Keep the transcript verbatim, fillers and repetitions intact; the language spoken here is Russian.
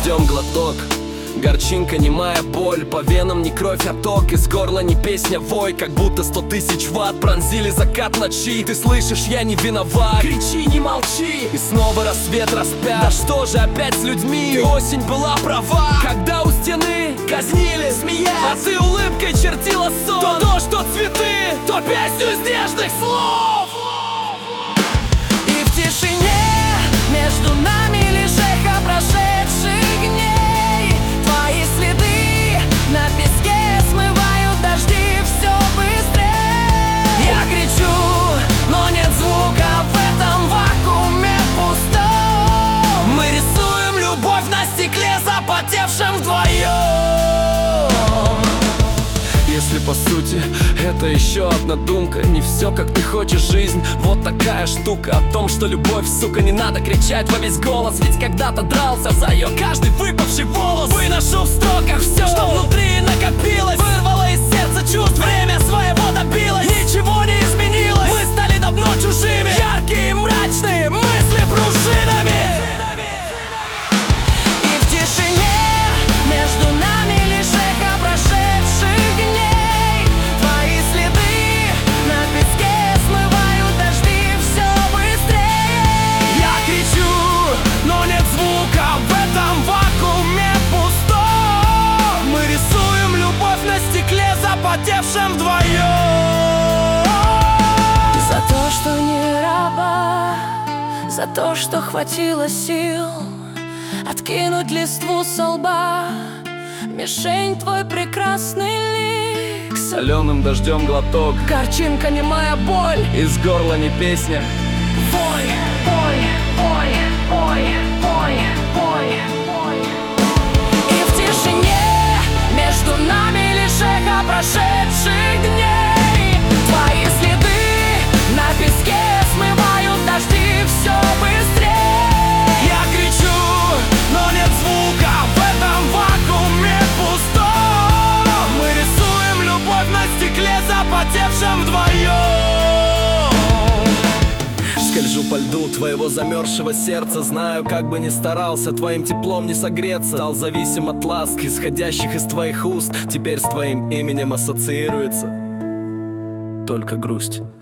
дождем глоток, горчинка, немая боль. По венам не кровь, а ток, из горла не песня, вой. Как будто сто тысяч ватт пронзили закат ночи. Ты слышишь, я не виноват, кричи, не молчи. И снова рассвет распят. Да что же опять с людьми? И осень была права, когда у стены казнили, смеясь, а ты улыбкой чертила сон. То дождь, то цветы, то песню из нежных слов. И в тишине между нами лишь эхо прошедших дней. Твои следы на песке смывают дожди все быстрее. Я кричу, но нет звука в этом вакууме пустом. Мы рисуем любовь на стекле, запотевшем вдвоем. Если по сути это еще одна думка, не все как ты хочешь, жизнь вот такая штука. О том, что любовь, сука, не надо кричать во весь голос. Ведь когда-то дрался за ее каждый выпавший волос. Выношу в строках все, что внутри накопилось. Вырвало из сердца чувств, время своего добилось. Ничего не изменилось, мы стали давно чужими. Яркие, мрачные мысли пружинами. И в тишине между нами лишь эхо прошедших дней. Твои следы на песке смывают дожди все быстрее. Я кричу, но нет звука в этом вакууме пустом. Мы рисуем любовь на стекле, запотевшем вдвоем. За то, что не раба, за то, что хватило сил откинуть листву со лба, мишень твой прекрасный лик. Соленым дождем глоток, Горчинка, немая боль. из горла не песня. Пой, пой, пой, пой, пой, пой, пой. И в тишине между нами лишь эхо прошедших дней. Твои следы на песке смывают дожди все быстрее. Я кричу, но нет звука в этом вакууме пустом. Мы рисуем любовь на стекле, запотевшем вдвоем. Скольжу по льду твоего замерзшего сердца. Знаю, как бы ни старался, твоим теплом не согреться. Стал зависим от ласк, исходящих из твоих уст. Теперь с твоим именем ассоциируется только грусть.